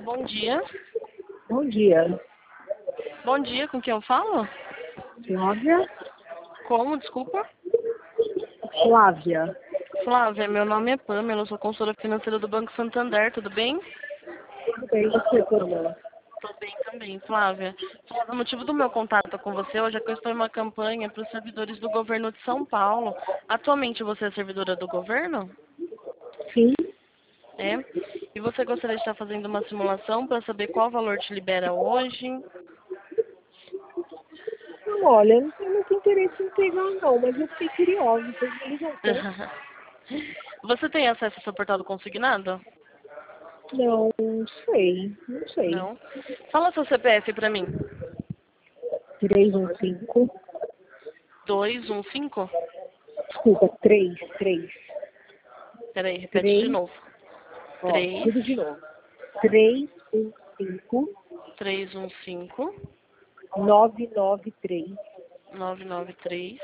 Bom dia. Bom dia. Bom dia, com quem eu falo? Flávia? Como, desculpa? Flávia. Flávia, meu nome é Pamela, eu sou consultora financeira do Banco Santander, tudo bem? Tudo bem, você, Pamela? Tô bem também, Flávia. Flávia, o motivo do meu contato com você hoje é que eu estou em uma campanha para os servidores do governo de São Paulo. Atualmente você é servidora do governo? Sim. É? E você gostaria de estar fazendo uma simulação para saber qual valor te libera hoje? Não, olha, eu não tenho muito interesse em pegar, não, mas eu fiquei curiosa. Vocês me ligam tanto? Você tem acesso ao seu portal do consignado? Não sei. Não sei. Não. Fala seu CPF para mim. 315. 215? Desculpa, 3. Peraí, repete de 3. novo. Ó, 3, tudo de novo. 315 315, 993 993,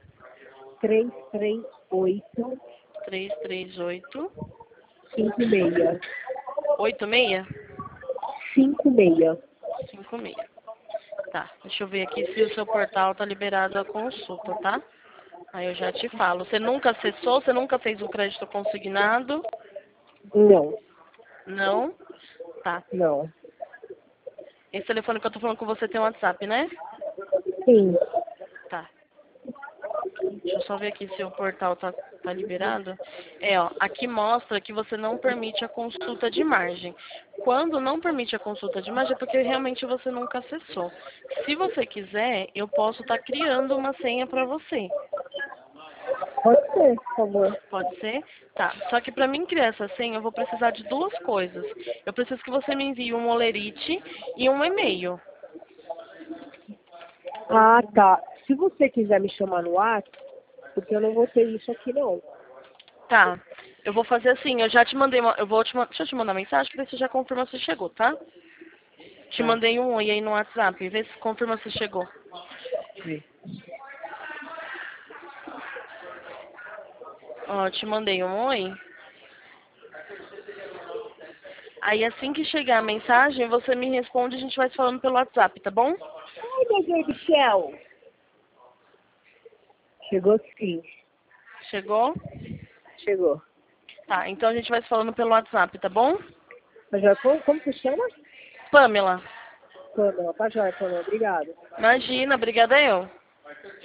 338 338, 56. 86? 56. 56. Tá, deixa eu ver aqui se o seu portal tá liberado a consulta, tá? Aí eu já te falo. Você nunca acessou? Você nunca fez um crédito consignado? Não, Não? Tá. não. Esse telefone que eu tô falando com você tem um WhatsApp, né? Sim. Tá. Deixa eu só ver aqui se o portal tá liberado. Ó, aqui mostra que você não permite a consulta de margem. Quando não permite a consulta de margem é porque realmente você nunca acessou. Se você quiser, eu posso estar criando uma senha para você. Pode ser, por favor. Pode ser? Tá. Só que para mim criar essa senha, eu vou precisar de duas coisas. Eu preciso que você me envie um olerite e um e-mail. Ah, tá. Se você quiser me chamar no WhatsApp, porque eu não vou ter isso aqui, não. Tá. Eu vou fazer assim, eu já te mandei uma. Deixa eu te mandar mensagem pra ver se já confirma se chegou, tá? Te Tá. mandei um oi aí no WhatsApp, vê se confirma se chegou. Sim. Ó, te mandei um oi. Aí assim que chegar a mensagem, você me responde e a gente vai se falando pelo WhatsApp, tá bom? Ai, meu Deus do céu. Chegou sim. Chegou? Chegou. Tá, então a gente vai se falando pelo WhatsApp, tá bom? Mas já, como você chama? Pamela. Pamela. Tá joia, Pamela. Obrigada. Imagina, obrigada eu.